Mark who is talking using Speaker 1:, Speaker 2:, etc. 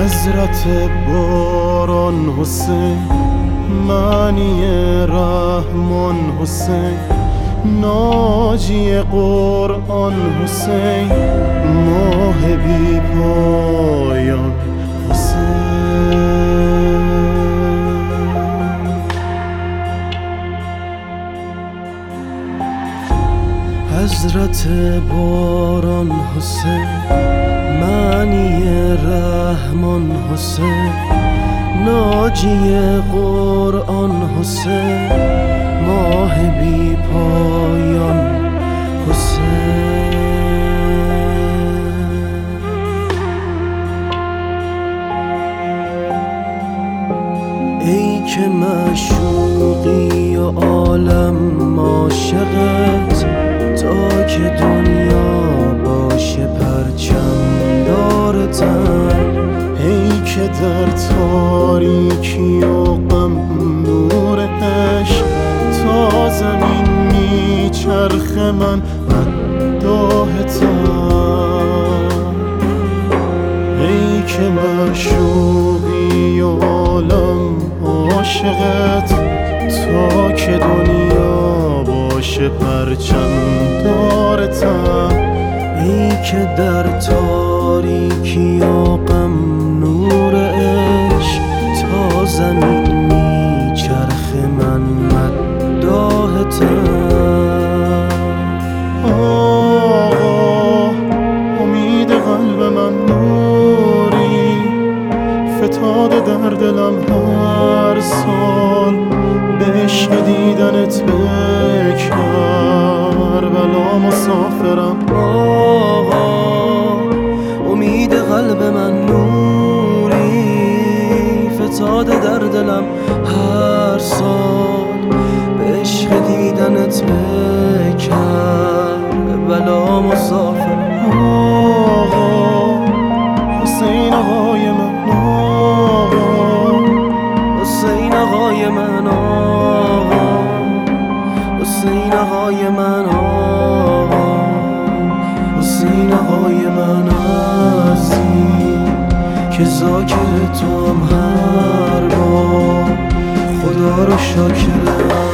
Speaker 1: حضرت باران حسین، معنی رحمان حسین، ناجی قرآن حسین، ماه بی پایان حسین. حضرت باران حسین، معنی رحمان حسین، ناجی قرآن حسین، ماه بی پایان حسین. ای که معشوقی و عالم عاشقت، تا که دنیا باشه پرچم دارتن. ای که در تاریکی و غم نور عشق، تا زمین میچرخ من مداحتم. ای که معشوقی و عالم عاشقت، تا که دنیا باشه پرچم دارتم. ای که در تاریکی و غم نور عشق، تا زمین میچرخ من مداحتم. آقا امید قلب من نوری، فتاده در دلم هر سال. به عشق دیدنت به کربلا مسافرم. آقا امید قلب من نوری، فتاده در دلم هر سال. به عشق دیدنت به کربلا مسافرم. آقا حسین آقای من، آقا حسین آقای من، آقا حسین آقای من، آقا حسین آقای من عزیز، که ذاکر تو هم هر بار خدا رو شاکرم.